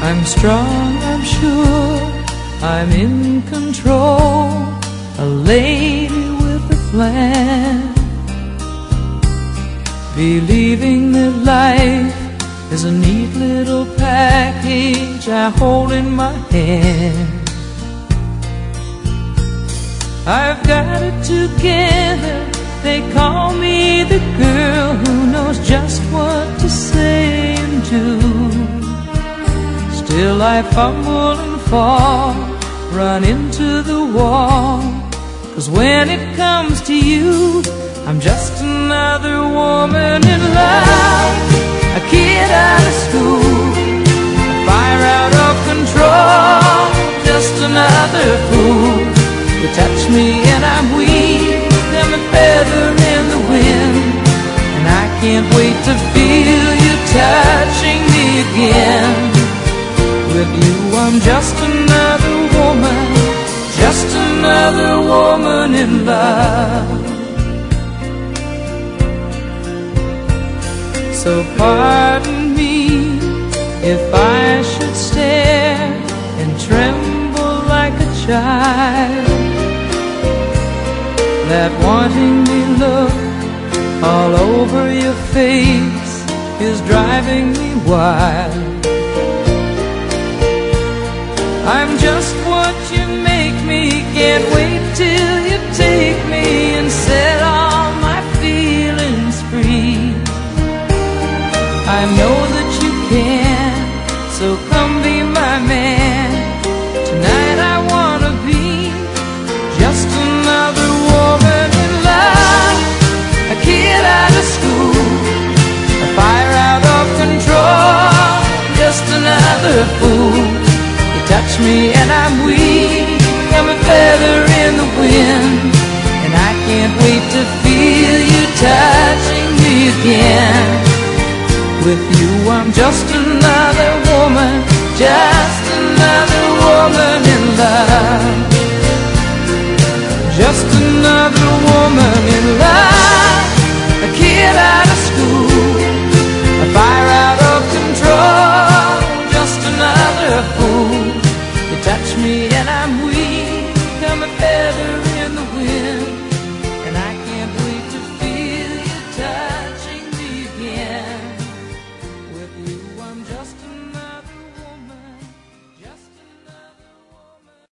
I'm strong, I'm sure, I'm in control, a lady with a plan, believing that life is a neat little package I hold in my hand. I've got it together, they call me the girl who knows just what to say and do. Still I fumble and fall, run into the wall, 'cause when it comes to you, I'm just another woman in love, a kid out of school, a fire out of control, just another fool. You touch me and I'm weak, I'm a feather in the wind, and I can't wait to feel you touching me again. With you I'm just another woman, just another woman in love. So pardon me if I should stare and tremble like a child. That wanting me look all over your face is driving me wild. I'm just what you make me, can't wait till you take me and set all my feelings free. I know that you can, so come be my man. Tonight I wanna be just another woman in love, a kid out of school, a fire out of control, just another fool. You touch me and I'm weak, I'm a feather in the wind, and I can't wait to feel you touching me again. With you I'm just another woman, just another woman in love, just another woman in love.